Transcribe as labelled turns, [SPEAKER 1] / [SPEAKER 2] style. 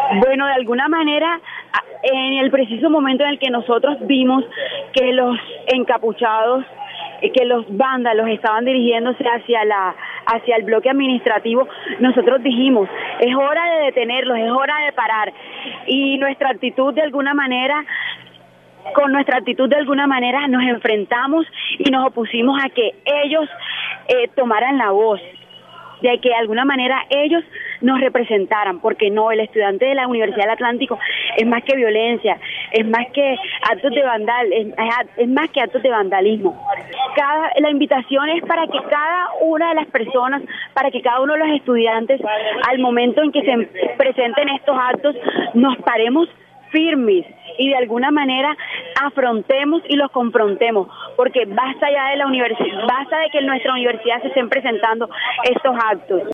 [SPEAKER 1] Bueno, de alguna manera, en el preciso momento en el que nosotros vimos que los encapuchados, que los vándalos estaban dirigiéndose hacia el bloque administrativo, nosotros dijimos, es hora de detenerlos, es hora de parar. Y nuestra actitud de alguna manera, con nuestra actitud de alguna manera nos enfrentamos y nos opusimos a que ellos tomaran la voz, de que de alguna manera ellos nos representaran, porque no, el estudiante de la Universidad del Atlántico es más que violencia, es más que actos de es más que actos de vandalismo. La invitación es para que cada una de las personas, para que cada uno de los estudiantes, al momento en que se presenten estos actos, nos paremos firmes y de alguna manera afrontemos y los confrontemos, porque basta ya de la universidad, basta de que en nuestra universidad se estén presentando estos actos.